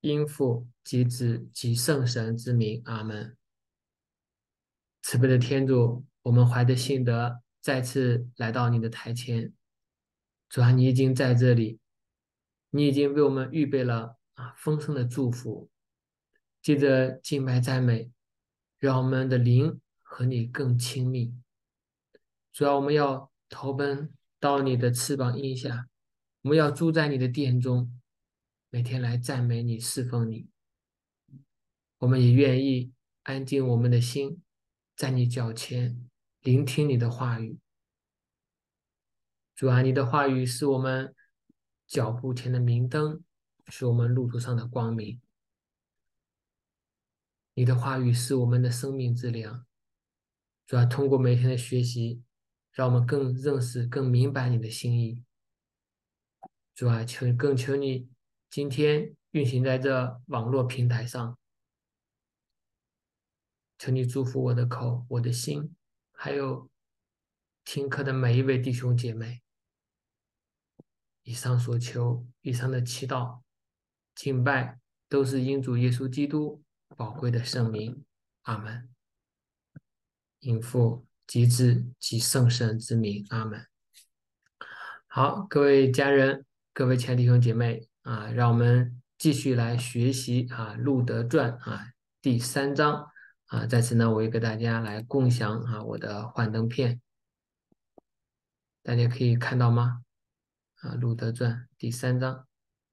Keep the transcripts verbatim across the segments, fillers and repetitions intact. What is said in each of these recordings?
因父及子及圣神之名，阿门。慈悲的天主，我们怀着信德再次来到你的台前。主啊，你已经在这里，你已经为我们预备了啊丰盛的祝福。借着敬拜赞美，让我们的灵和你更亲密。主要我们要投奔到你的翅膀荫下，我们要住在你的殿中，每天来赞美你、侍奉你。我们也愿意安静我们的心，在你脚前聆听你的话语。主啊，你的话语是我们脚步前的明灯，是我们路途上的光明。你的话语是我们的生命之粮。主要通过每天的学习，让我们更认识、更明白你的心意。主啊，求更求你今天运行在这网络平台上，求你祝福我的口、我的心，还有听课的每一位弟兄姐妹。以上所求，以上的祈祷、敬拜，都是因主耶稣基督宝贵的圣名。阿门。因父及子及圣神之名。阿门。好，各位家人，各位亲爱的弟兄姐妹啊，让我们继续来学习啊《路德传》啊第三章啊。在此呢，我也给大家来共享啊我的幻灯片，大家可以看到吗？啊，《路德传》第三章，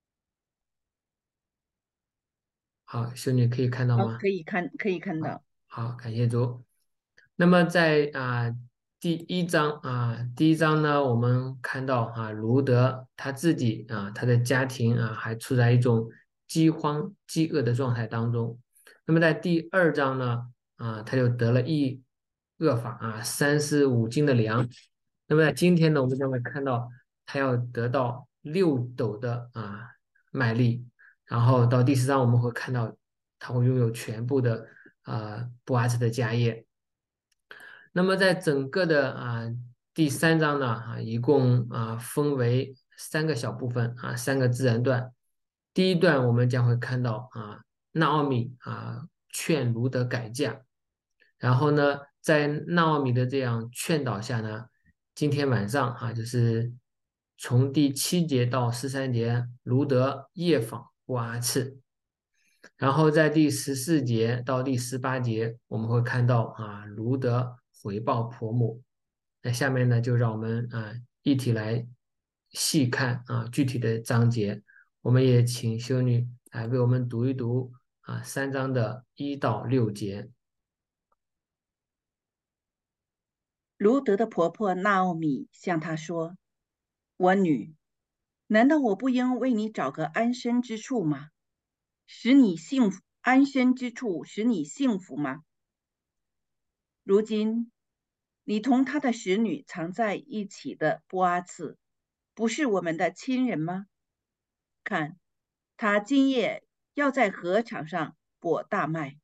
好，修女可以看到好， 吗？ 可以看，可以看好， 到。 好，感谢主。那么在啊第一章啊第一章呢，我们看到啊卢德他自己啊他的家庭啊还处在一种饥荒饥饿的状态当中。那么在第二章呢啊他就得了一恶法啊三十五斤的粮。那么在今天呢，我们将会看到他要得到六斗的啊麦粒。然后到第四章我们会看到他会拥有全部的啊布阿斯的家业。那么在整个的啊第三章呢啊，一共啊分为三个小部分啊，三个自然段。第一段我们将会看到啊，纳奥米啊劝卢德改嫁。然后呢，在纳奥米的这样劝导下呢，今天晚上啊，就是从第七节到十三节，卢德夜访波阿次。然后在第十四节到第十八节，我们会看到啊，卢德回报婆母。那下面呢，就让我们啊一起来细看啊具体的章节。我们也请修女来为我们读一读啊三章的一到六节。 卢德的婆婆纳奥米向她说：“我女，难道我不应为你找个安身之处吗？使你幸福，安身之处使你幸福吗？如今，你同他的使女藏在一起的波阿次，不是我们的亲人吗？看，他今夜要在禾场上播大麦。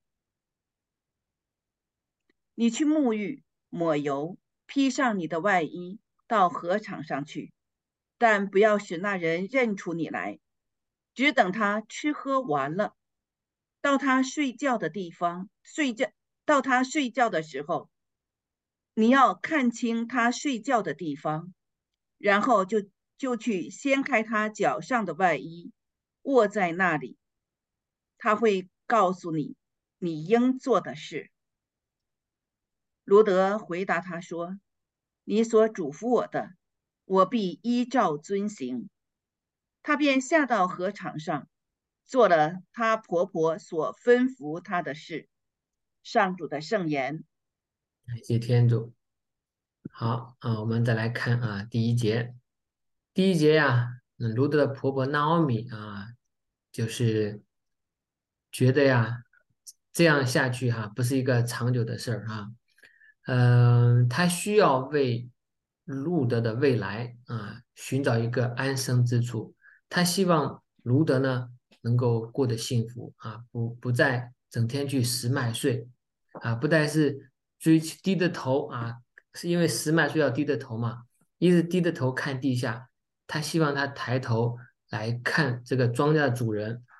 你去沐浴，抹油，披上你的外衣，到禾场上去，但不要使那人认出你来，只等他吃喝完了，到他睡觉的地方睡觉，到他睡觉的时候，你要看清他睡觉的地方，然后就就去掀开他脚上的外衣，卧在那里，他会告诉你你应做的事。罗德回答他说：“你所嘱咐我的，我必依照遵行。”他便下到禾场上，做了她婆婆所吩咐她的事。上主的圣言。 感谢天主。好啊，我们再来看啊第一节。第一节呀，嗯，卢德的婆婆纳奥米啊，就是觉得呀，这样下去哈、不是一个长久的事儿啊。嗯、她需要为路德的未来啊寻找一个安身之处。她希望卢德呢能够过得幸福啊，不不再整天去拾麦穗啊，不再是追低着头啊，是因为拾麦穗要低着头嘛，一直低着头看地下。他希望他抬头来看这个庄稼的主人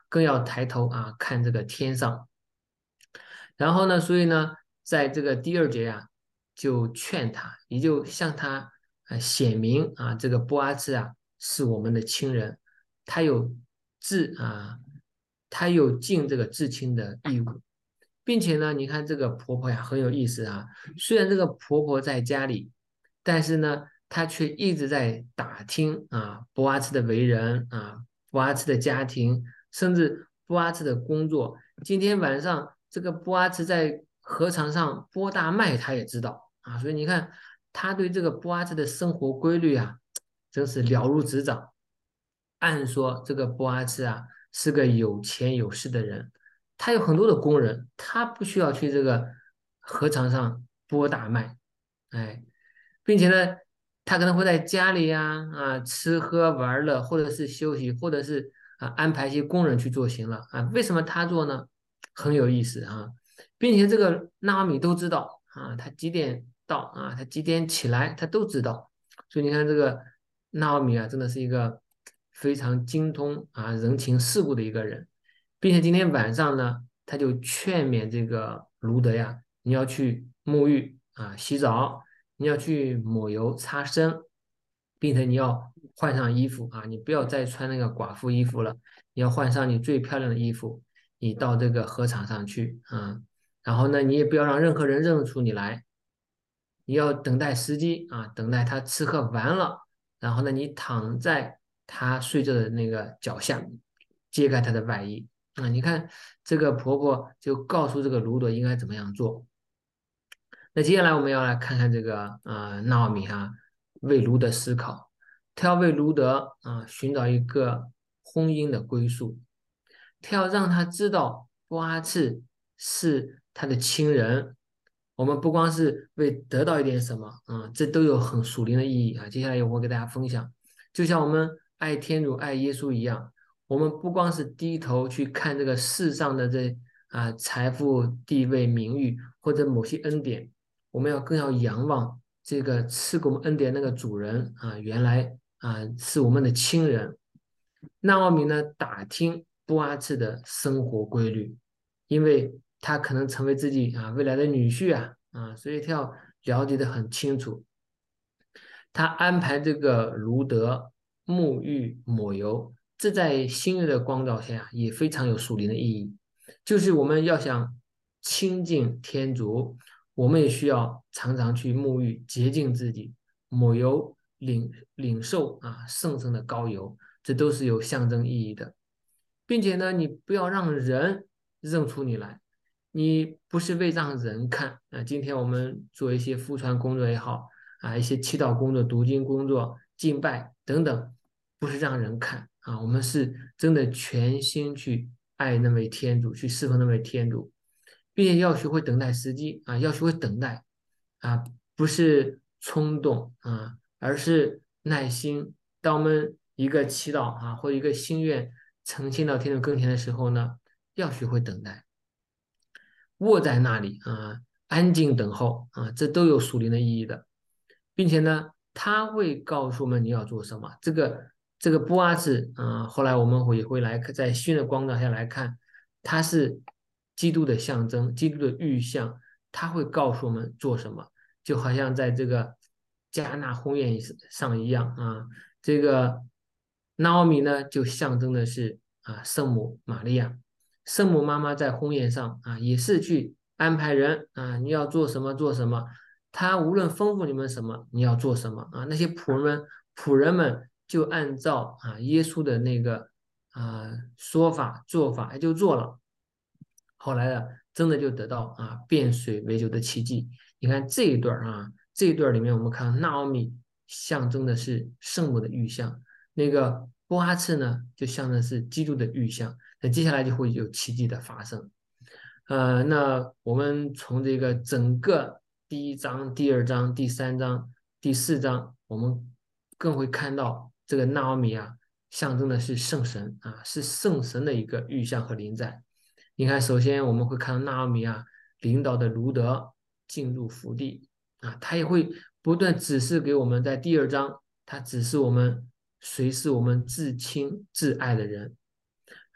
更要抬头啊看这个天上。然后呢，所以呢，在这个第二节啊，就劝他，也就向他啊显明啊，这个波阿兹啊是我们的亲人，他有至啊，他有尽这个至亲的义务，并且呢，你看这个婆婆呀很有意思啊，虽然这个婆婆在家里，但是呢，她却一直在打听啊波阿兹的为人啊，波阿兹的家庭，甚至波阿兹的工作。今天晚上这个波阿兹在禾场上播大麦，他也知道啊，所以你看他对这个波阿兹的生活规律啊，真是了如指掌。按说这个波阿兹啊是个有钱有势的人，他有很多的工人，他不需要去这个禾场上播大麦，哎，并且呢，他可能会在家里呀啊吃喝玩乐，或者是休息，或者是啊安排一些工人去做行了啊。为什么他做呢？很有意思啊，并且这个纳米都知道啊，他几点到啊，他几点起来，他都知道。所以你看这个纳奥米啊，真的是一个非常精通啊人情世故的一个人，并且今天晚上呢，他就劝勉这个卢德呀，你要去沐浴啊洗澡，你要去抹油擦身，并且你要换上衣服啊，你不要再穿那个寡妇衣服了，你要换上你最漂亮的衣服，你到这个禾场上去啊，然后呢，你也不要让任何人认出你来。你要等待时机啊，等待他吃喝完了，然后呢，你躺在他睡着的那个脚下，揭开他的外衣啊。你看这个婆婆就告诉这个卢德应该怎么样做。那接下来我们要来看看这个呃纳奥米哈为卢德思考，他要为卢德啊寻找一个婚姻的归宿，他要让他知道波阿次是他的亲人。我们不光是为得到一点什么啊，这都有很属灵的意义啊。接下来我会给大家分享，就像我们爱天主、爱耶稣一样，我们不光是低头去看这个世上的这啊财富、地位、名誉或者某些恩典，我们要更要仰望这个赐给我们恩典那个主人啊，原来啊是我们的亲人。纳奥米呢打听布阿次的生活规律，因为他可能成为自己啊未来的女婿啊啊，所以他要了解的很清楚。他安排这个卢德沐浴抹油，这在新约的光照下也非常有属灵的意义。就是我们要想亲近天主，我们也需要常常去沐浴洁净自己，抹油领领受啊圣圣的膏油，这都是有象征意义的。并且呢，你不要让人认出你来，你不是为让人看啊。今天我们做一些福传工作也好啊，一些祈祷工作、读经工作、敬拜等等，不是让人看啊，我们是真的全心去爱那位天主，去侍奉那位天主，并且要学会等待时机啊，要学会等待啊，不是冲动啊，而是耐心。当我们一个祈祷啊，或者一个心愿呈现到天主跟前的时候呢，要学会等待，卧在那里啊，安静等候啊，这都有属灵的意义的，并且呢，他会告诉我们你要做什么。这个这个波阿斯啊，后来我们会也会来在新的光照下来看，他是基督的象征，基督的预象，他会告诉我们做什么，就好像在这个加纳婚宴上一样啊。这个纳奥米呢，就象征的是啊圣母玛利亚，圣母妈妈在婚宴上啊，也是去安排人啊，你要做什么做什么，她无论吩咐你们什么，你要做什么啊。那些仆人们仆人们就按照啊耶稣的那个啊说法做法，也就做了。后来呢，真的就得到啊变水为酒的奇迹。你看这一段啊，这一段里面我们看纳奥米象征的是圣母的预象，那个波阿次呢就象征是基督的预象。那接下来就会有奇迹的发生。呃，那我们从这个整个第一章、第二章、第三章、第四章，我们更会看到这个纳奥米啊，象征的是圣神啊，是圣神的一个预象和临在。你看，首先我们会看到纳奥米啊领导的卢德进入福地啊，他也会不断指示给我们，在第二章，他指示我们谁是我们至亲至爱的人。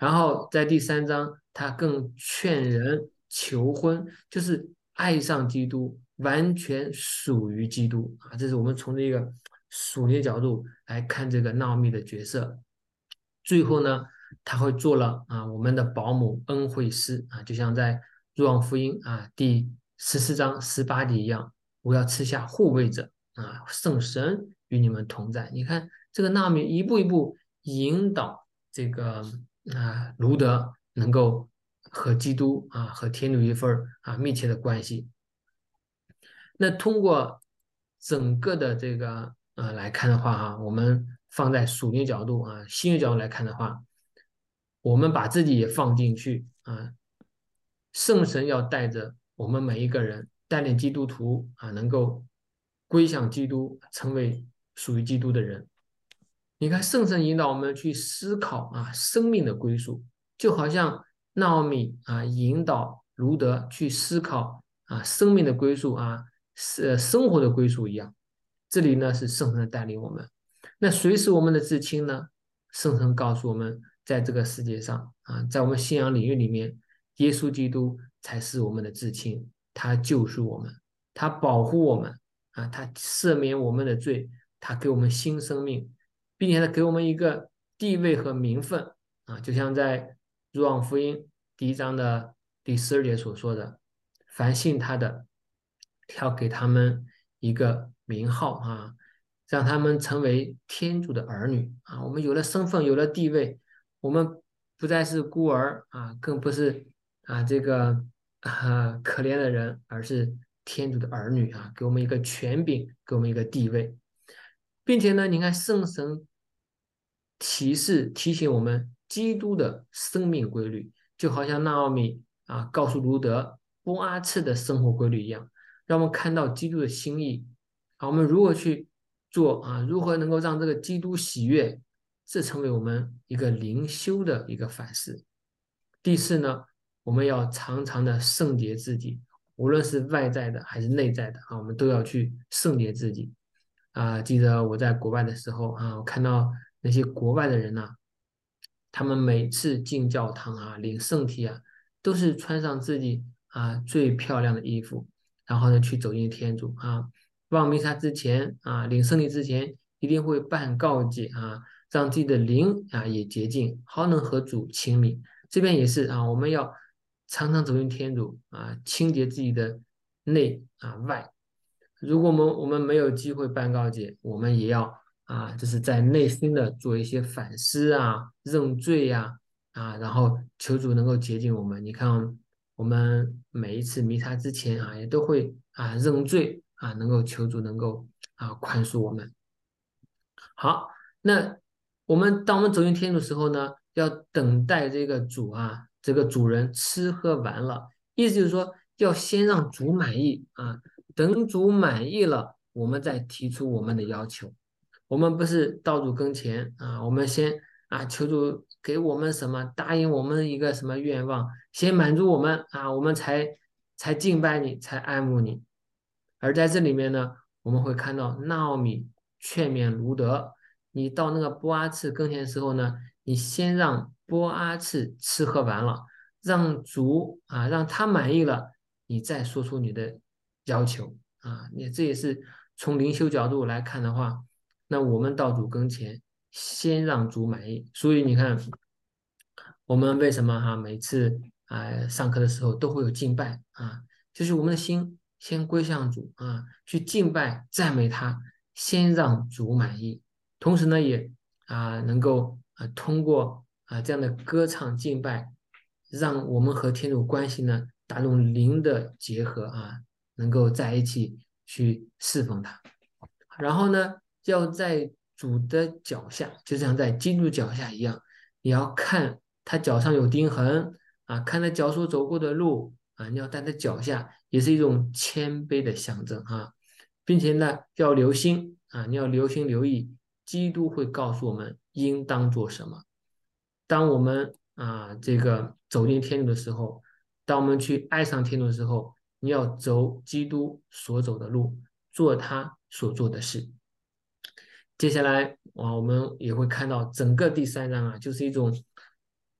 然后在第三章，他更劝人求婚，就是爱上基督，完全属于基督啊。这是我们从这个属灵角度来看这个纳米的角色。最后呢，他会做了啊我们的保姆恩惠师啊，就像在若望福音啊第十四章十八节一样，我要赐下护卫者啊，圣神与你们同在。你看这个纳米一步一步引导这个啊卢德能够和基督啊和天主一份儿啊密切的关系。那通过整个的这个呃来看的话哈，我们放在属灵角度啊、新约角度来看的话，我们把自己也放进去啊，圣神要带着我们每一个人，带领基督徒啊，能够归向基督，成为属于基督的人。你看，圣神引导我们去思考啊，生命的归属，就好像纳奥米啊引导卢德去思考啊生命的归属啊，是生活的归属一样。这里呢是圣神带领我们。那谁是我们的至亲呢？圣神告诉我们，在这个世界上啊，在我们信仰领域里面，耶稣基督才是我们的至亲，他救赎我们，他保护我们啊，他赦免我们的罪，他给我们新生命。并且他给我们一个地位和名分啊，就像在《若望福音》第一章的第十二节所说的：凡信他的，要给他们一个名号啊，让他们成为天主的儿女啊。我们有了身份，有了地位，我们不再是孤儿啊，更不是啊这个啊可怜的人，而是天主的儿女啊，给我们一个权柄，给我们一个地位。并且呢，你看圣神提示提醒我们基督的生命规律，就好像纳奥米啊告诉卢德波阿次的生活规律一样，让我们看到基督的心意啊，我们如何去做啊，如何能够让这个基督喜悦，这成为我们一个灵修的一个反思。第四呢，我们要常常的圣洁自己，无论是外在的还是内在的啊，我们都要去圣洁自己。啊，记得我在国外的时候啊，我看到那些国外的人呐、他们每次进教堂啊，领圣体啊，都是穿上自己啊最漂亮的衣服，然后呢去走进天主啊。望弥撒之前啊，领圣体之前，一定会办告解啊，让自己的灵啊也洁净，好能和主亲密。这边也是啊，我们要常常走进天主啊，清洁自己的内啊外。如果我们我们没有机会办告解，我们也要啊，就是在内心的做一些反思啊、认罪呀啊，然后求主能够洁净我们。你看，我们每一次弥撒之前啊，也都会啊认罪啊，能够求主能够啊宽恕我们。好，那我们当我们走进天主的时候呢，要等待这个主啊，这个主人吃喝完了，意思就是说，要先让主满意啊，等主满意了，我们再提出我们的要求。我们不是到主跟前啊，我们先啊求主给我们什么，答应我们一个什么愿望，先满足我们啊，我们才才敬拜你，才爱慕你。而在这里面呢，我们会看到纳奥米劝勉卢德，你到那个波阿次跟前的时候呢，你先让波阿次吃喝完了，让主啊让他满意了，你再说出你的要求啊。你这也是从灵修角度来看的话，那我们到主跟前，先让主满意。所以你看，我们为什么哈每次啊、上课的时候都会有敬拜啊？就是我们的心先归向主啊，去敬拜赞美他，先让主满意。同时呢，也啊能够啊通过啊这样的歌唱敬拜，让我们和天主关系呢达成灵的结合啊，能够在一起去侍奉他。然后呢，要在主的脚下，就像在基督脚下一样，你要看他脚上有钉痕啊，看他脚所走过的路啊，你要在他脚下，也是一种谦卑的象征啊，并且呢，要留心啊，你要留心留意，基督会告诉我们应当做什么。当我们啊这个走进天主的时候，当我们去爱上天主的时候，你要走基督所走的路，做他所做的事。接下来啊，我们也会看到整个第三章啊，就是一种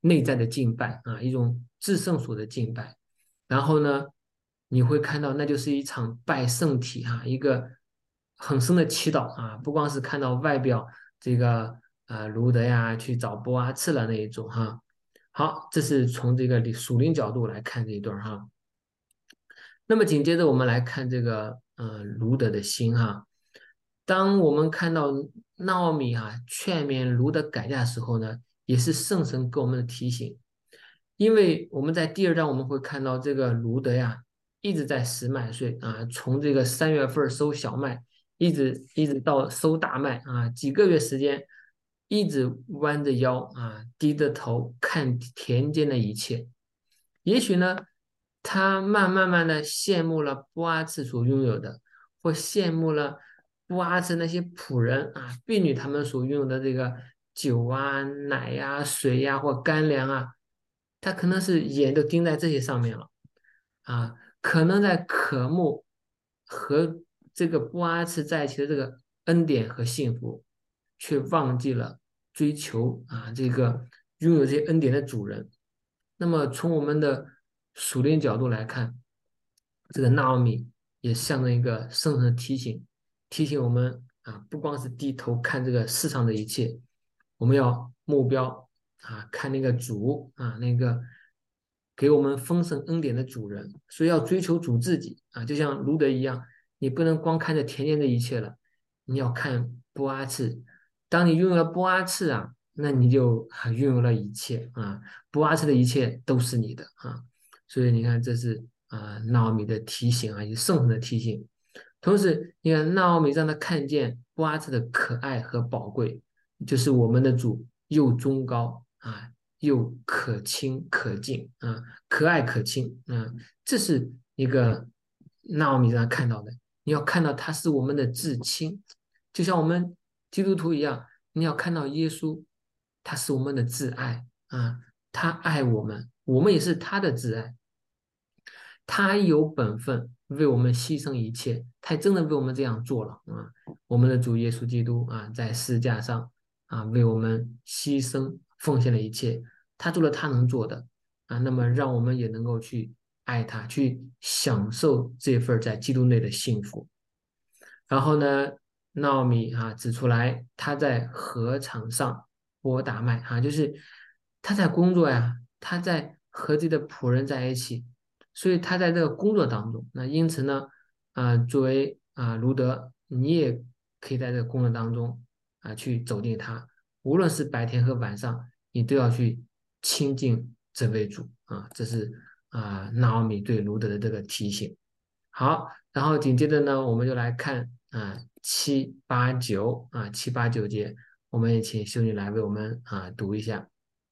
内在的敬拜啊，一种至圣所的敬拜。然后呢，你会看到那就是一场拜圣体哈、一个很深的祈祷啊，不光是看到外表这个呃卢德呀去找波阿次了那一种哈。好，这是从这个属灵角度来看这一段哈。那么紧接着我们来看这个呃卢德的心哈。当我们看到纳奥米哈劝勉卢德改嫁的时候呢，也是圣神给我们的提醒。因为我们在第二章我们会看到这个卢德呀一直在拾麦穗啊，从这个三月份收小麦，一直一直到收大麦啊，几个月时间，一直弯着腰啊，低着头看田间的一切。也许呢，他慢慢慢的羡慕了波阿次所拥有的，或羡慕了波阿次那些仆人啊、婢女他们所拥有的这个酒啊、奶呀、水呀、或干粮啊，他可能是眼都盯在这些上面了啊，可能在渴慕和这个波阿次在一起的这个恩典和幸福，却忘记了追求啊这个拥有这些恩典的主人。那么从我们的属灵角度来看，这个纳奥米也象征一个圣神的提醒，提醒我们啊，不光是低头看这个世上的一切，我们要目标啊，看那个主啊，那个给我们丰盛恩典的主人，所以要追求主自己啊，就像卢德一样，你不能光看着田间的一切了，你要看波阿次。当你拥有了波阿次啊，那你就啊拥有了一切啊，波阿次的一切都是你的啊。所以你看，这是啊纳奥米的提醒啊，也是圣神的提醒。同时，你看纳奥米让他看见波阿斯的可爱和宝贵，就是我们的主又忠高啊，又可亲可敬啊，可爱可亲啊，这是一个纳奥米让他看到的。你要看到他是我们的至亲，就像我们基督徒一样，你要看到耶稣，他是我们的挚爱啊，他爱我们，我们也是他的挚爱。他有本分为我们牺牲一切，他真的为我们这样做了啊！我们的主耶稣基督啊，在十字架上啊，为我们牺牲奉献了一切，他做了他能做的啊，那么让我们也能够去爱他，去享受这份在基督内的幸福。然后呢，纳奥米啊指出来，他在禾场上播大麦啊，就是他在工作呀，他在和自己的仆人在一起，所以他在这个工作当中，那因此呢，啊、作为啊、卢德，你也可以在这个工作当中啊、去走进他，无论是白天和晚上，你都要去亲近这位主啊，这是啊、纳奥米对卢德的这个提醒。好，然后紧接着呢，我们就来看啊七八九啊七八九节，我们也请修女来为我们啊读一下。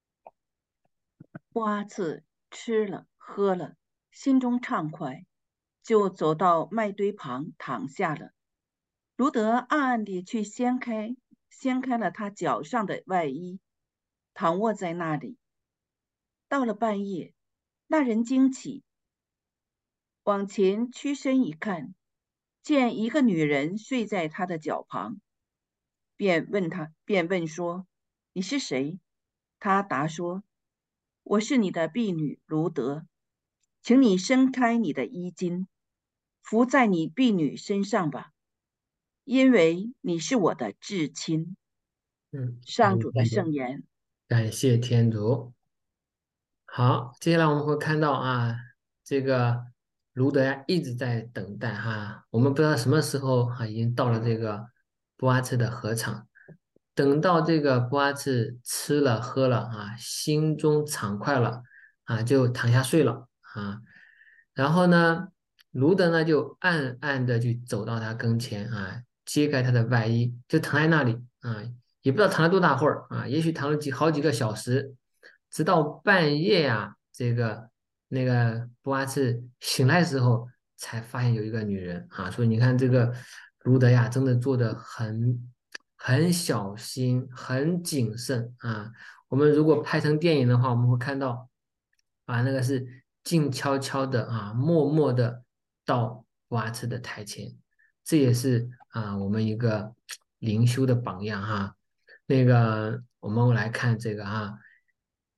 波阿次吃了喝了，心中畅快，就走到麦堆旁躺下了。卢德暗暗地去掀开掀开了他脚上的外衣，躺卧在那里。到了半夜，那人惊起，往前屈身一看，见一个女人睡在他的脚旁，便问他，便问说：“你是谁？”他答说：“我是你的婢女卢德，请你伸开你的衣襟，伏在你婢女身上吧，因为你是我的至亲。” 嗯，感上主的谢天主， 圣言。 感谢天主。好，接下来我们会看到啊，这个卢德呀一直在等待哈，我们不知道什么时候啊，已经到了这个波阿次的禾场，等到这个波阿次吃了喝了啊，心中畅快了啊，就躺下睡了啊，然后呢，卢德呢就暗暗的去走到他跟前啊，揭开他的外衣，就躺在那里啊，也不知道躺了多大会儿啊，也许躺了几好几个小时。直到半夜呀、这个那个布阿茨醒来的时候，才发现有一个女人啊。所以你看，这个卢德呀，真的做的很很小心、很谨慎啊。我们如果拍成电影的话，我们会看到啊，那个是静悄悄的啊，默默的到布阿茨的台前，这也是啊我们一个灵修的榜样哈。那个我们来看这个哈。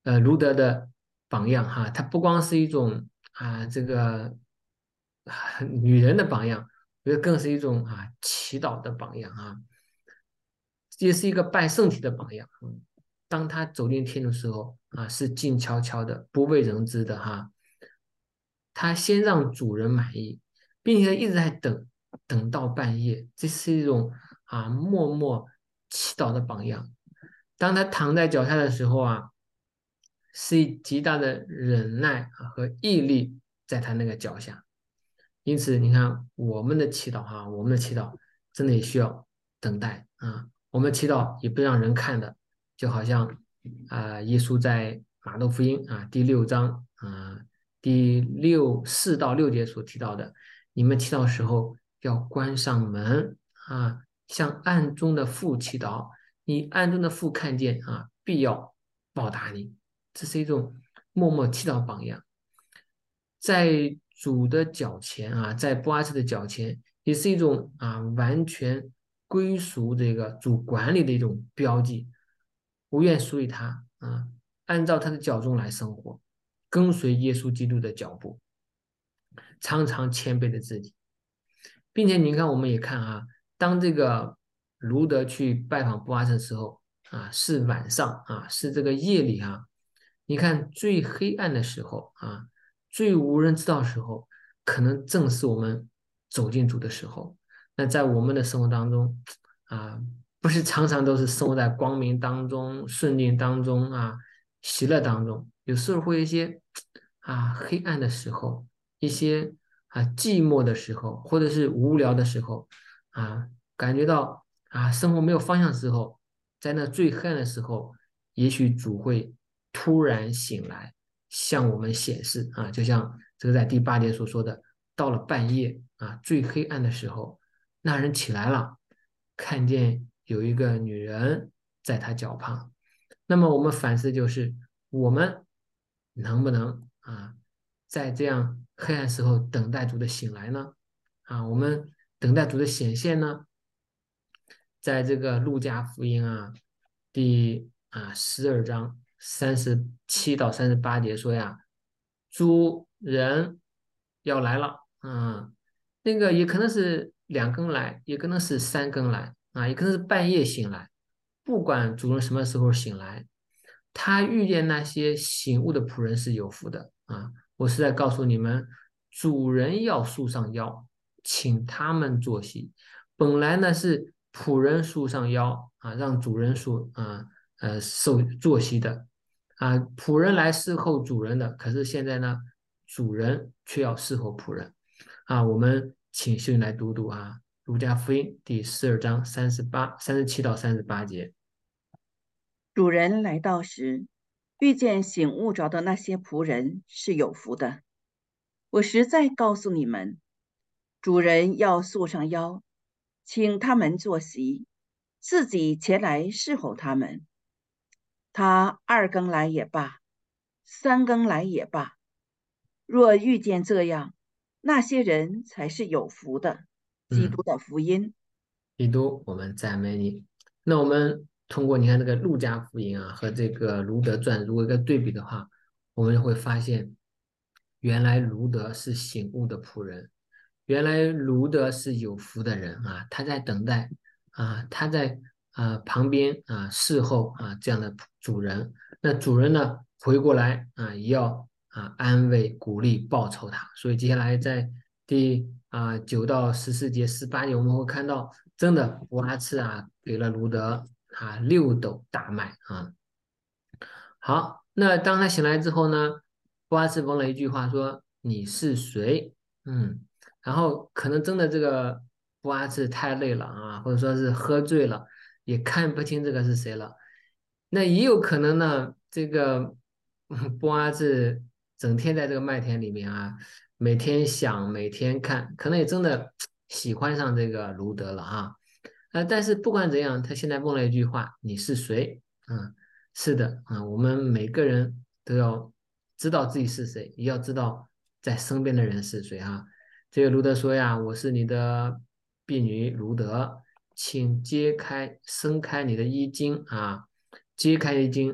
呃卢德的榜样哈，他不光是一种啊这个啊女人的榜样，我觉得更是一种啊祈祷的榜样啊，也是一个拜圣体的榜样。嗯，当他走进天的时候啊，是静悄悄的，不为人知的哈。他先让主人满意，并且一直在等，等到半夜，这是一种啊默默祈祷的榜样。当他躺在脚下的时候啊，是以极大的忍耐啊和毅力在他那个脚下。因此，你看我们的祈祷哈，我们的祈祷真的也需要等待啊。我们的祈祷也不让人看的，就好像啊，耶稣在马窦福音啊第六章啊第六四到六节所提到的，你们祈祷的时候要关上门啊，向暗中的父祈祷，你暗中的父看见啊，必要报答你。这是一种默默祈祷榜样。在主的脚前啊，在波阿斯的脚前，也是一种啊完全归属这个主管理的一种标记，无愿属于他啊，按照他的脚中来生活，跟随耶稣基督的脚步，常常谦卑的自己，并且你看，我们也看啊，当这个卢德去拜访波阿斯的时候啊，是晚上啊，是这个夜里啊，你看最黑暗的时候啊，最无人知道的时候，可能正是我们走进主的时候。那在我们的生活当中啊，不是常常都是生活在光明当中、顺境当中啊、喜乐当中，有时候会有一些啊黑暗的时候，一些啊寂寞的时候，或者是无聊的时候啊，感觉到啊生活没有方向的时候，在那最黑暗的时候，也许主会突然醒来，向我们显示啊，就像这个在第八节所说的，到了半夜啊最黑暗的时候，那人起来了，看见有一个女人在他脚旁。那么我们反思就是，我们能不能啊，在这样黑暗时候等待主的醒来呢？啊，我们等待主的显现呢？在这个路加福音啊，第啊十二章三十七到三十八节说呀，主人要来了，啊，那个也可能是两更来，也可能是三更来，啊，也可能是半夜醒来，不管主人什么时候醒来，他遇见那些醒悟的仆人是有福的啊！我是在告诉你们，主人要束上腰，请他们坐席。本来呢是仆人束上腰啊，让主人束啊呃受坐席的啊，仆人来侍候主人的。可是现在呢，主人却要侍候仆人啊。我们请秀英来读读啊，《路加福音》第十二章三十八、三十七到三十八节。 主人来到时，遇见醒悟着的那些仆人是有福的。我实在告诉你们，主人要束上腰，请他们坐席，自己前来侍候他们。他二更来也罢，三更来也罢，若遇见这样，那些人才是有福的。基嗯。 督的福音。 基督，我们赞美你。那我们通过你看这个路加福音啊和这个卢德传，如果一个对比的话，我们会发现，原来卢德是醒悟的仆人，原来卢德是有福的人啊，他在等待啊，他在啊旁边啊侍候啊这样的主人。那主人呢回过来啊，也要啊安慰、鼓励、报酬他。所以接下来在第啊九到十四节、十八节，我们会看到。真的，瓦茨啊，给了卢德啊六斗大麦啊。好，那当他醒来之后呢，波阿斯问了一句话说：“你是谁？”嗯，然后可能真的这个波阿斯太累了啊，或者说是喝醉了，也看不清这个是谁了。那也有可能呢，这个嗯波阿斯整天在这个麦田里面啊，每天想，每天看，可能也真的喜欢上这个卢德了啊。呃，但是不管怎样，他现在问了一句话：“你是谁？”嗯。是的啊，我们每个人都要知道自己是谁，也要知道在身边的人是谁哈。这个卢德说呀：“我是你的婢女卢德，请揭开、伸开你的衣襟啊，揭开衣襟。”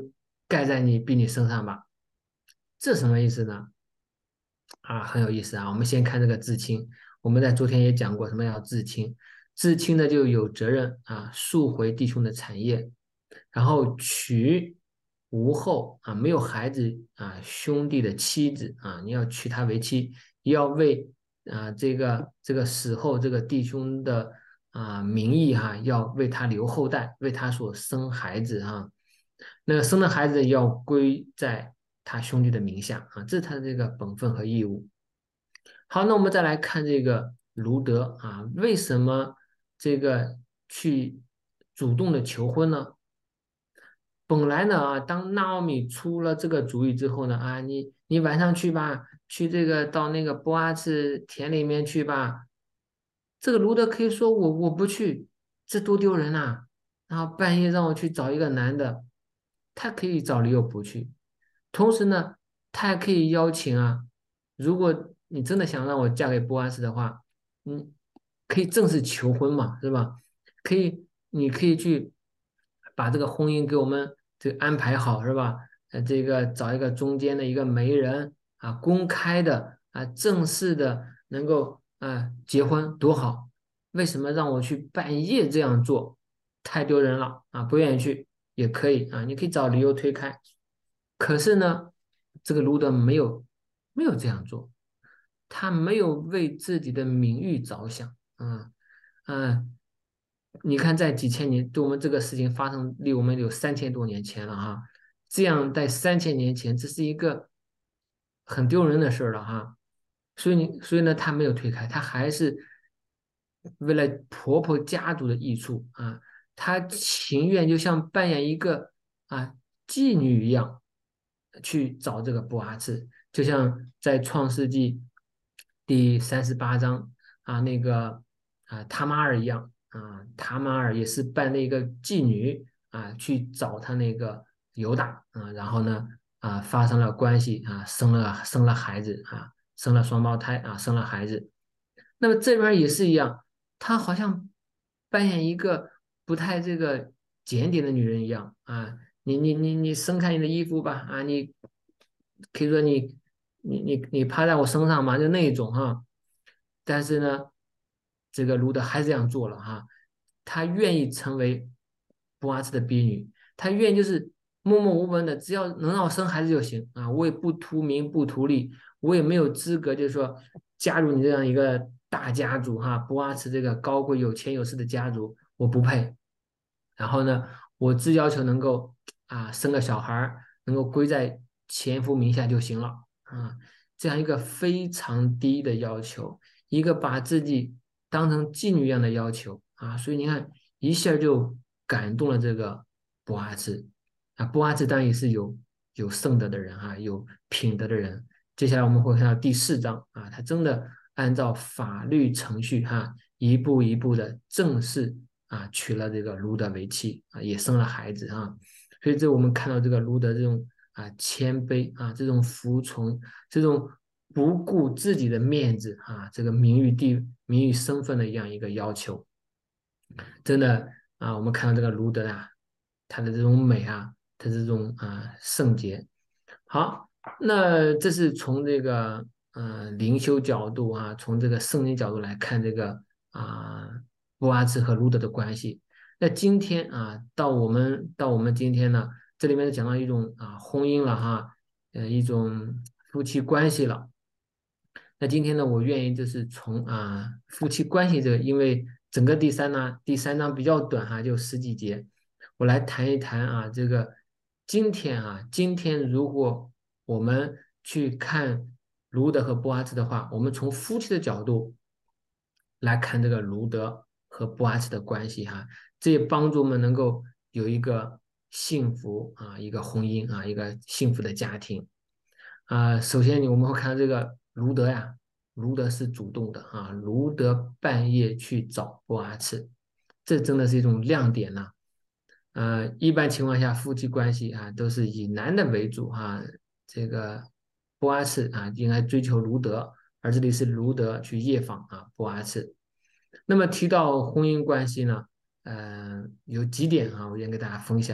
盖在你比你身上吧。这什么意思呢？啊，很有意思啊。我们先看这个至亲，我们在昨天也讲过什么叫至亲，至亲呢就有责任啊，赎回弟兄的产业，然后娶无后啊，没有孩子啊，兄弟的妻子啊，你要娶她为妻，也要为啊这个这个死后这个弟兄的啊名义哈、要为他留后代，为他所生孩子哈、那个生的孩子要归在他兄弟的名下啊，这是他的这个本分和义务。好，那我们再来看这个卢德啊，为什么这个去主动的求婚呢？本来呢啊，当纳奥米出了这个主意之后呢，啊，你你晚上去吧，去这个到那个波阿斯田里面去吧。这个卢德可以说我我不去，这多丢人呐！然后半夜让我去找一个男的，他可以找理由不去。同时呢，他还可以邀请啊，如果你真的想让我嫁给波阿斯的话，嗯，可以正式求婚嘛，是吧？可以，你可以去把这个婚姻给我们这个安排好，是吧？呃，这个找一个中间的一个媒人啊，公开的啊，正式的能够啊结婚多好。为什么让我去半夜这样做？太丢人了啊！不愿意去也可以啊，你可以找理由推开。可是呢，这个卢德没有没有这样做，他没有为自己的名誉着想。嗯嗯，你看，在几千年，对我们这个事情发生离我们有三千多年前了哈。这样在三千年前，这是一个很丢人的事儿了哈。所以你，所以呢，他没有推开，他还是为了婆婆家族的益处啊，他情愿就像扮演一个啊妓女一样去找这个布阿茨，就像在创世纪第三十八章啊那个啊塔玛尔一样啊，塔玛尔也是扮那个妓女啊去找他那个犹大啊，然后呢啊发生了关系啊，生了生了孩子啊，生了双胞胎啊，生了孩子。那么这边也是一样，她好像扮演一个不太这个检点的女人一样啊，你你你你伸开你的衣服吧啊，你可以说你你你你趴在我身上嘛，就那一种哈。但是呢，这个卢德还是这样做了哈，他愿意成为波阿斯的婢女，他愿意就是默默无闻的，只要能让我生孩子就行啊，我也不图名不图利，我也没有资格，就是说加入你这样一个大家族哈，波阿斯这个高贵有钱有势的家族，我不配。然后呢，我只要求能够啊生个小孩儿，能够归在前夫名下就行了啊，这样一个非常低的要求，一个把自己当成妓女一样的要求啊，所以你看一下就感动了这个波阿兹啊，波阿兹当然也是有有圣德的人哈、有品德的人。接下来我们会看到第四章啊，他真的按照法律程序哈、一步一步的正式啊娶了这个卢德为妻啊，也生了孩子啊，所以这我们看到这个卢德这种啊谦卑啊，这种服从，这种不顾自己的面子啊，这个名誉地名誉身份的一样一个要求，真的啊，我们看到这个卢德啊，他的这种美啊，他这种啊圣洁。好，那这是从这个呃灵修角度啊，从这个圣经角度来看这个啊波阿兹和路德的关系。那今天啊，到我们到我们今天呢，这里面讲到一种啊婚姻了哈，呃一种夫妻关系了。那今天呢，我愿意就是从啊夫妻关系这个，因为整个第三呢，第三章比较短哈，就十几节，我来谈一谈啊这个今天啊，今天如果我们去看卢德和波阿兹的话，我们从夫妻的角度来看这个卢德和波阿兹的关系哈，这也帮助我们能够有一个幸福啊，一个婚姻啊，一个幸福的家庭。啊，首先你我们会看到这个卢德呀，卢德是主动的啊，卢德半夜去找波阿次，这真的是一种亮点呐、呃，一般情况下夫妻关系啊都是以男的为主哈、这个波阿次啊应该追求卢德，而这里是卢德去夜访啊波阿次。那么提到婚姻关系呢，呃，有几点啊，我先给大家分享。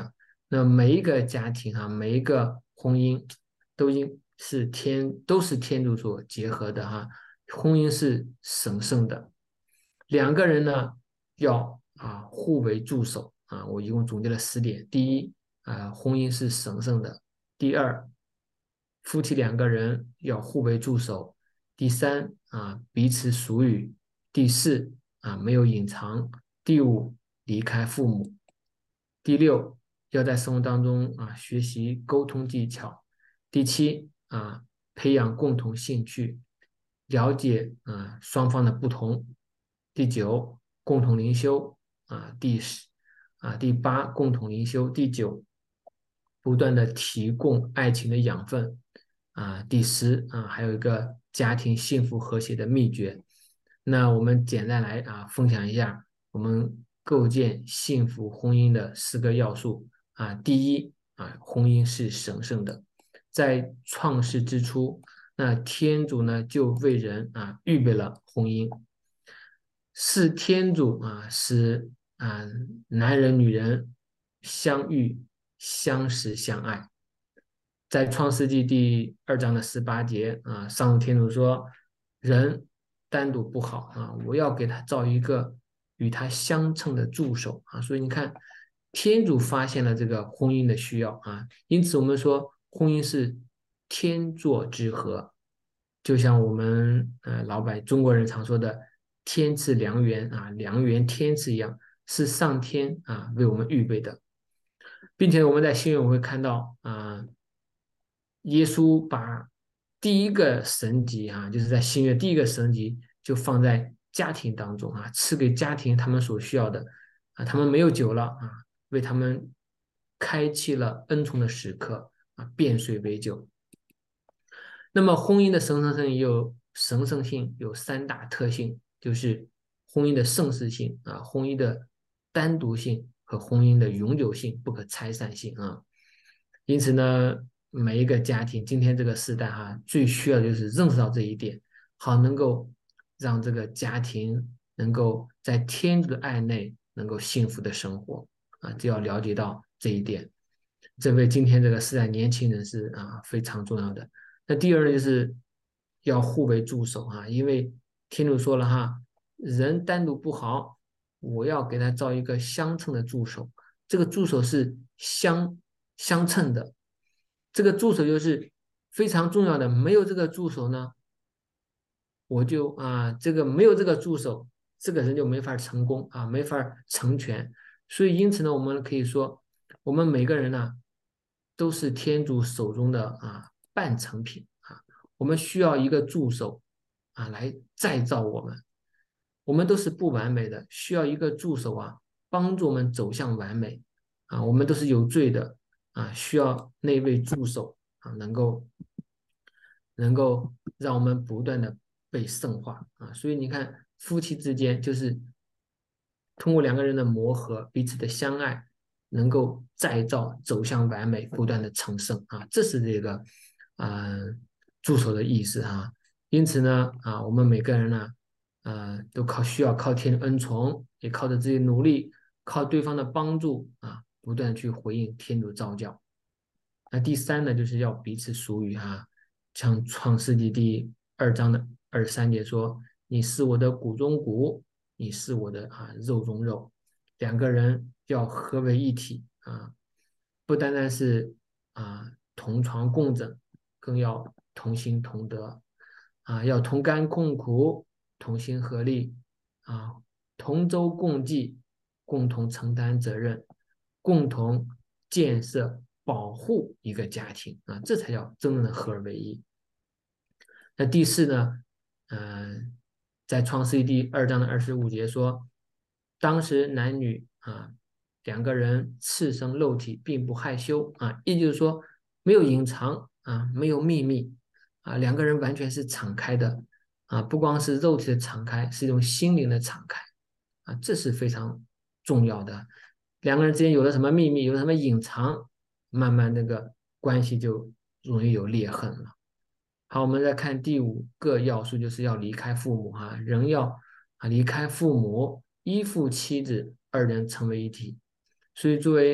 那每一个家庭哈、每一个婚姻都应是天都是天主所结合的哈、婚姻是神圣的，两个人呢要啊互为助手啊。我一共总结了十点：第一啊，婚姻是神圣的；第二，夫妻两个人要互为助手；第三啊，彼此属于；第四啊，没有隐藏；第五，离开父母；第六，要在生活当中啊学习沟通技巧；第七啊，培养共同兴趣，了解啊双方的不同；第九，共同灵修啊；第十啊第八，共同灵修；第九，不断的提供爱情的养分啊；第十啊，还有一个家庭幸福和谐的秘诀。那我们简单来啊分享一下我们构建幸福婚姻的四个要素啊。第一啊，婚姻是神圣的，在创世之初，那天主呢就为人啊预备了婚姻，是天主啊使啊男人女人相遇、相识、相爱。在创世纪第二章的十八节啊，上主天主说：“人单独不好啊，我要给他造一个与他相称的助手啊。”所以你看，天主发现了这个婚姻的需要啊，因此我们说婚姻是天作之合，就像我们呃老百中国人常说的"天赐良缘啊，良缘天赐"一样，是上天啊为我们预备的，并且我们在新约我会看到啊。耶稣把第一个神级啊，就是在新约第一个神级就放在家庭当中啊，赐给家庭他们所需要的啊，他们没有酒了啊，为他们开启了恩宠的时刻啊，变水为酒。那么婚姻的神圣性有神圣性有三大特性，就是婚姻的圣事性啊，婚姻的单独性和婚姻的永久性、不可拆散性啊。因此呢，每一个家庭，今天这个时代哈，最需要的就是认识到这一点，好能够让这个家庭能够在天主的爱内能够幸福的生活啊，就要了解到这一点。这为今天这个时代年轻人是啊非常重要的。那第二呢，就是要互为助手啊，因为天主说了哈，人单独不好，我要给他造一个相称的助手。这个助手是相相称的，这个助手就是非常重要的。没有这个助手呢，我就啊，这个没有这个助手，这个人就没法成功啊，没法成全。所以因此呢，我们可以说，我们每个人呢，都是天主手中的啊半成品啊，我们需要一个助手啊来再造我们。我们都是不完美的，需要一个助手啊帮助我们走向完美啊。我们都是有罪的啊，需要那位助手啊能够能够让我们不断的被圣化啊。所以你看，夫妻之间就是通过两个人的磨合，彼此的相爱，能够再造走向完美，不断的成圣啊。这是这个啊、呃助手的意思哈、因此呢啊，我们每个人呢。呃，都靠需要靠天的恩宠，也靠着自己努力，靠对方的帮助啊，不断去回应天主召教。那第三呢，就是要彼此属于哈，像创世纪第二章的二十三节说：“你是我的骨中骨，你是我的啊肉中肉。”两个人要合为一体啊，不单单是啊同床共枕，更要同心同德啊，要同甘共苦，同心合力啊，同舟共济，共同承担责任，共同建设、保护一个家庭啊，这才叫真正的合而为一。那第四呢，嗯、呃在创世纪第二章的二十五节说，当时男女啊两个人赤身露体，并不害羞啊，也就是说没有隐藏啊，没有秘密啊，两个人完全是敞开的啊，不光是肉体的敞开，是一种心灵的敞开啊，这是非常重要的。两个人之间有了什么秘密，有了什么隐藏，慢慢那个关系就容易有裂痕了。好，我们再看第五个要素，就是要离开父母哈，人要啊离开父母，依附妻子，二人成为一体。所以作为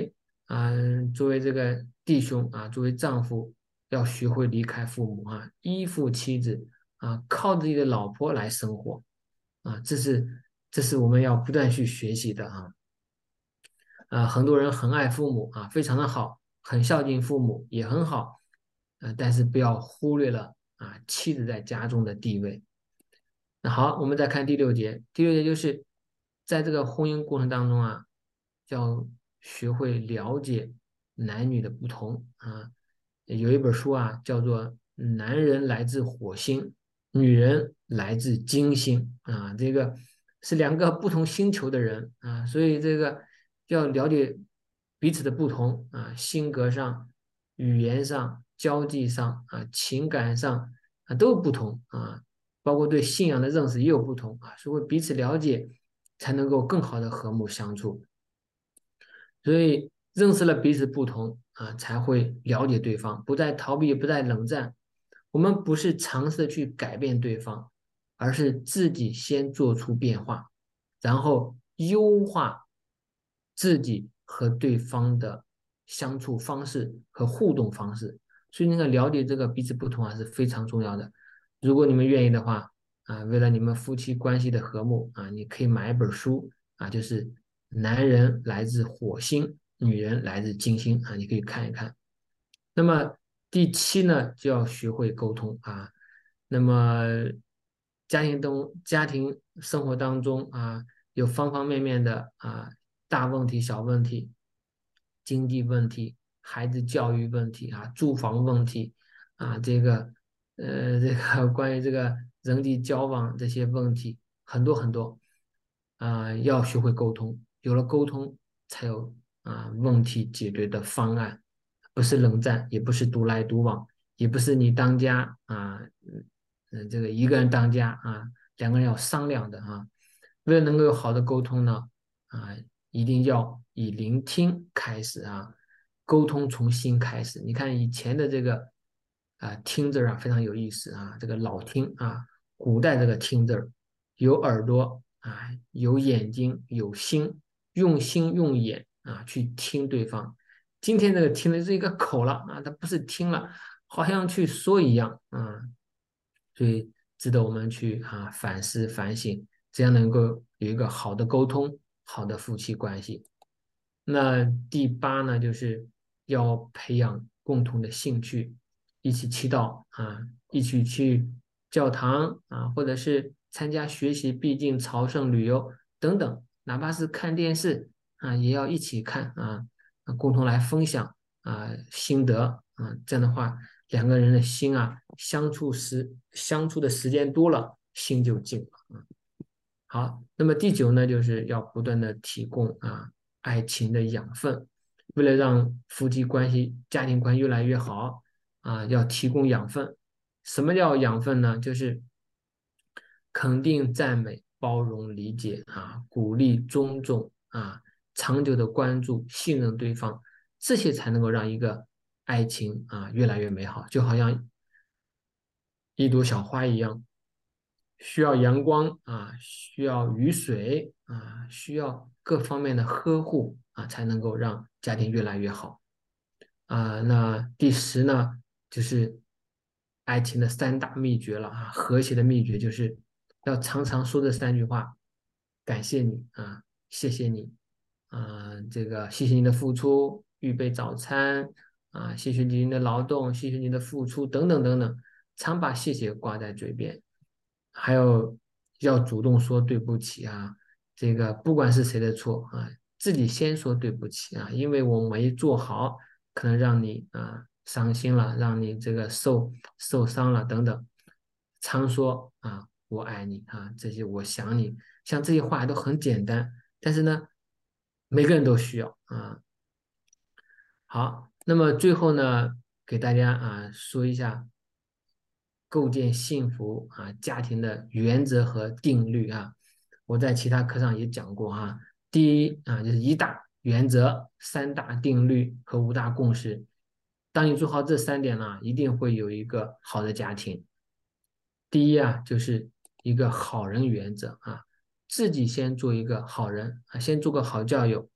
啊，作为这个弟兄啊，作为丈夫，要学会离开父母啊，依附妻子啊，靠自己的老婆来生活啊，这是这是我们要不断去学习的啊。啊，很多人很爱父母啊，非常的好，很孝敬父母也很好，呃，但是不要忽略了啊妻子在家中的地位。那好，我们再看第六节。第六节就是在这个婚姻过程当中啊，要学会了解男女的不同啊。有一本书啊，叫做《男人来自火星，女人来自金星》啊，这个是两个不同星球的人啊，所以这个要了解彼此的不同啊，性格上、语言上、交际上啊、情感上啊都有不同啊。包括对信仰的认识也有不同啊，所以彼此了解，才能够更好的和睦相处。所以认识了彼此不同啊，才会了解对方，不再逃避，不再冷战。我们不是尝试去改变对方，而是自己先做出变化，然后优化自己和对方的相处方式和互动方式。所以那个了解这个彼此不同啊是非常重要的。如果你们愿意的话啊，为了你们夫妻关系的和睦啊，你可以买一本书啊，就是男人来自火星，女人来自金星啊，你可以看一看。那么第七呢，就要学会沟通啊。那么家庭中、家庭生活当中啊，有方方面面的啊大问题、小问题，经济问题、孩子教育问题啊、住房问题啊，这个呃，这个关于这个人际交往这些问题很多很多啊，要学会沟通。有了沟通，才有啊问题解决的方案。不是冷战，也不是独来独往，也不是你当家啊，嗯，呃这个一个人当家啊，两个人要商量的啊。为了能够有好的沟通呢，啊，一定要以聆听开始啊，沟通从心开始。你看以前的这个啊听字啊非常有意思啊，这个老听啊，古代这个听字儿有耳朵啊，有眼睛，有心，用心用眼啊去听对方。今天这个听的是一个口了啊，它不是听了，好像去说一样啊，所以值得我们去啊反思反省，这样能够有一个好的沟通，好的夫妻关系。那第八呢，就是要培养共同的兴趣，一起祈祷啊，一起去教堂啊，或者是参加学习、毕竟朝圣、旅游等等，哪怕是看电视啊，也要一起看啊，啊共同来分享啊心得啊，这样的话，两个人的心啊，相处时相处的时间多了，心就静了。好，那么第九呢，就是要不断的提供啊爱情的养分，为了让夫妻关系、家庭关系越来越好啊，要提供养分。什么叫养分呢？就是肯定、赞美、包容、理解啊，鼓励、尊重啊，长久的关注、信任对方，这些才能够让一个爱情啊越来越美好。就好像一朵小花一样，需要阳光啊，需要雨水啊，需要各方面的呵护啊，才能够让家庭越来越好啊。那第十呢，就是爱情的三大秘诀了啊，和谐的秘诀就是要常常说这三句话：感谢你啊，谢谢你啊，这个谢谢你的付出，预备早餐啊，谢谢您的劳动，谢谢您的付出等等等等，常把谢谢挂在嘴边。还有要主动说对不起啊，这个不管是谁的错啊，自己先说对不起啊，因为我没做好，可能让你啊伤心了，让你这个受受伤了等等。常说啊，我爱你啊，这些我想你，像这些话都很简单，但是呢，每个人都需要啊。好，那么最后呢，给大家啊说一下构建幸福啊家庭的原则和定律啊。我在其他课上也讲过哈。第一啊，就是一大原则、三大定律和五大共识。当你做好这三点呢，一定会有一个好的家庭。第一啊，就是一个好人原则啊，自己先做一个好人啊，先做个好教友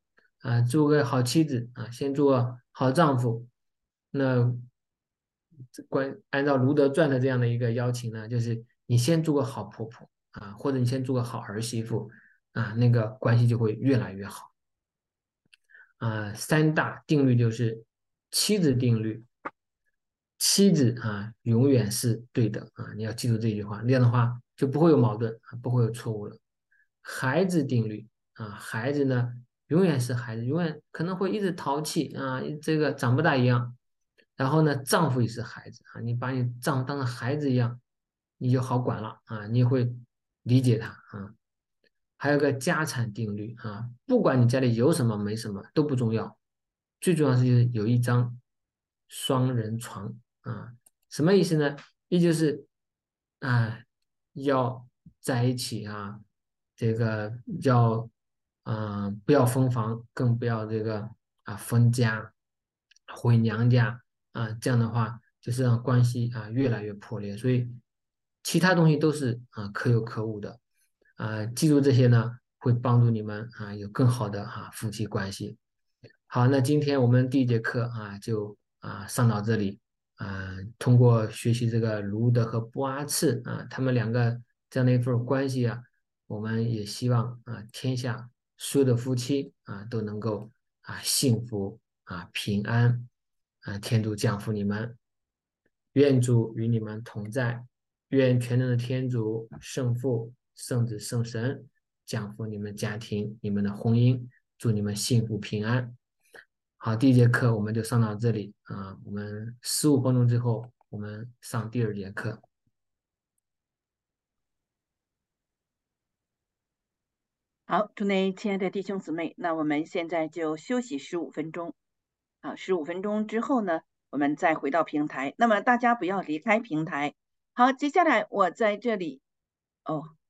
啊，做个好妻子啊，先做个好丈夫。那关按照卢德传的这样的一个邀请呢，就是你先做个好婆婆啊，或者你先做个好儿媳妇啊，那个关系就会越来越好。啊，三大定律就是妻子定律，妻子啊永远是对的啊，你要记住这句话，那样的话就不会有矛盾啊，不会有错误了。孩子定律啊，孩子呢永远是孩子，永远可能会一直淘气啊，这个长不大一样。然后呢，丈夫也是孩子啊，你把你丈夫当成孩子一样，你就好管了啊，你也会理解他啊。还有个家产定律啊，不管你家里有什么没什么都不重要，最重要是就是有一张双人床啊，什么意思呢？也就是啊，要在一起啊，这个要啊、不要分房，更不要这个啊分家回娘家啊，这样的话就是让关系啊越来越破裂，所以其他东西都是啊可有可无的。啊，记住这些呢，会帮助你们啊有更好的啊夫妻关系。好，那今天我们第一节课啊就啊上到这里啊，通过学习这个卢德和波阿次啊，他们两个这样的一份关系啊，我们也希望啊天下所有的夫妻啊都能够啊幸福啊平安啊，天主降福你们，愿主与你们同在。愿全能的天主、圣父、圣子、圣神降福你们家庭、你们的婚姻，祝你们幸福平安。好，第一节课我们就上到这里啊，我们十五分钟之后我们上第二节课。 好，祝内亲爱的弟兄姊妹，那我们现在就休息十五分钟。啊，十五分钟之后呢，我们再回到平台。那么大家不要离开平台。好，接下来我在这里，哦。